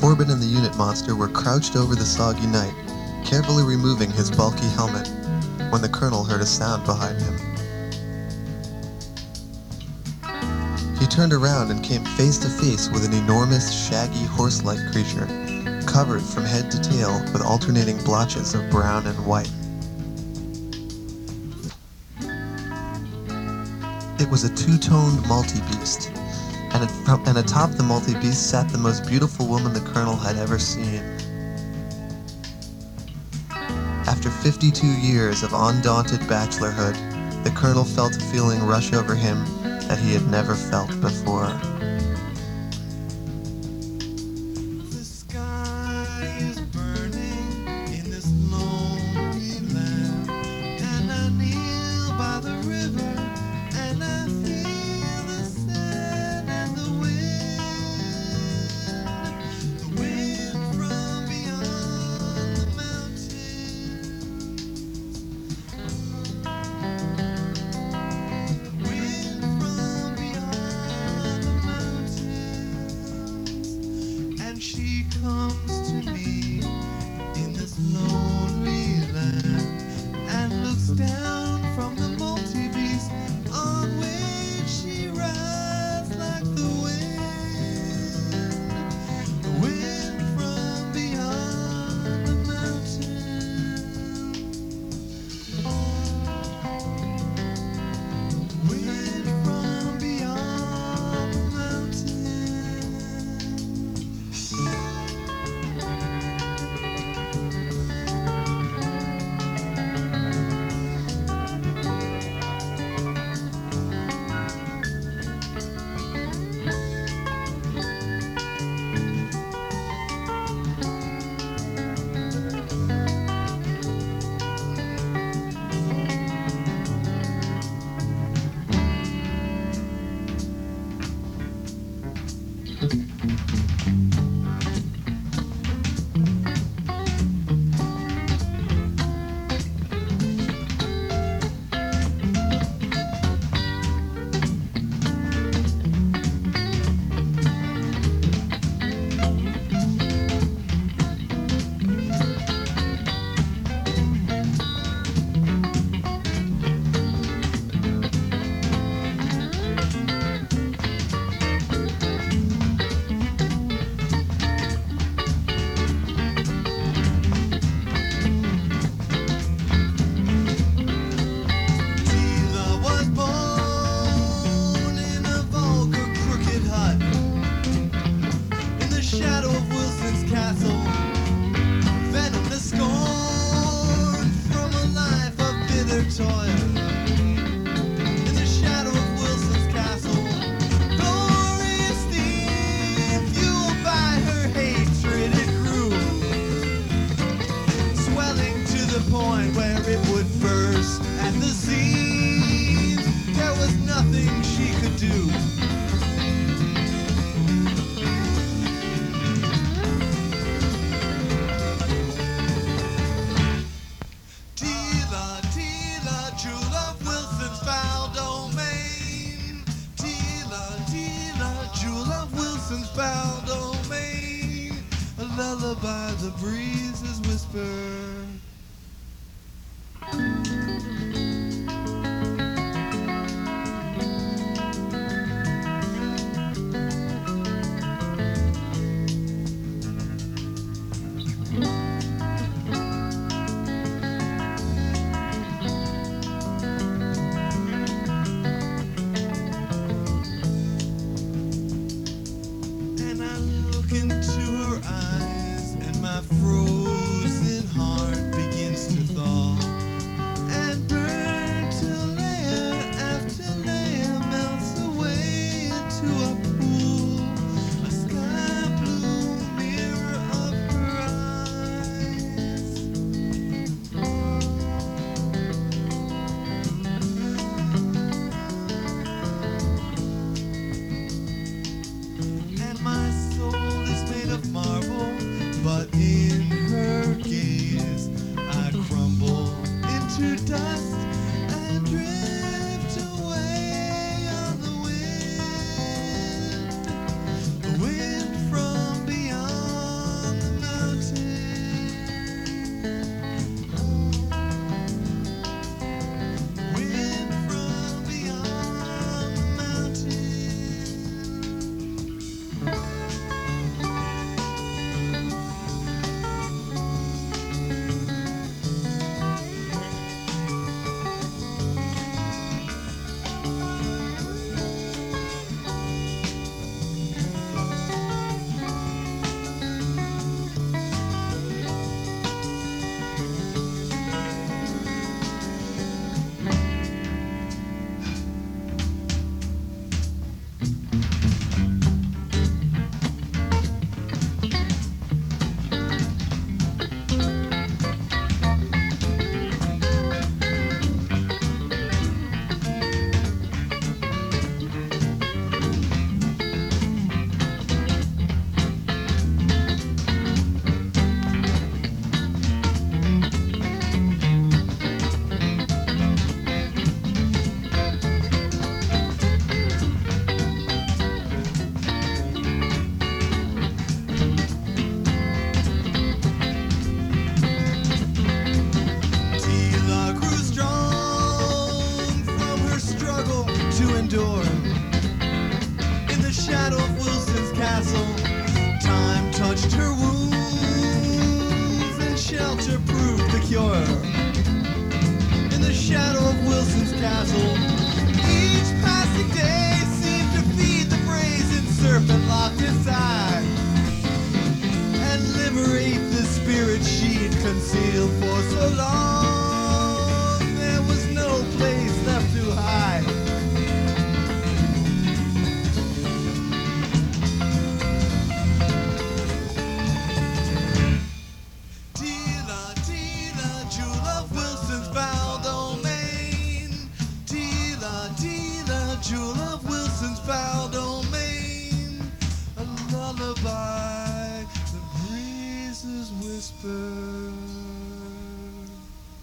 Corbin and the unit monster were crouched over the soggy night, carefully removing his bulky helmet, when the colonel heard a sound behind him. He turned around and came face to face with an enormous, shaggy, horse-like creature, covered from head to tail with alternating blotches of brown and white. It was a two-toned multi-beast, and atop the multi-beast sat the most beautiful woman the colonel had ever seen. After 52 years of undaunted bachelorhood, the colonel felt a feeling rush over him that he had never felt before. The sky is burning in this lonely land, and I kneel by the river, and I feel the sand and the wind from beyond the mountains. Wind from beyond the mountains, and she comes to me in this lonely land, and looks down from the multi-beast on which she rides like the wind from beyond the mountains. Wind from beyond the mountains. Tila was born in a vulgar, crooked hut in the shadow of Wilson's castle. Venomous scorn from a life of bitter toil. In the shadow of Wilson's castle, glorious thief, fueled by her hatred, it grew, swelling to the point where it would burst at the seams. There was nothing she could do. Tila, Tila, jewel of Wilson's foul domain. Tila, Tila, jewel of Wilson's foul domain. A lullaby the breezes whisper. And I look into her eyes, and my frozen heart begins to thaw and burn till layer after layer melts away into a pool, a sky blue mirror of her eyes. And my soul is made of marble, but in dazzle. Each passing day seemed to feed the brazen serpent locked inside and liberate the spirit she'd concealed for so long.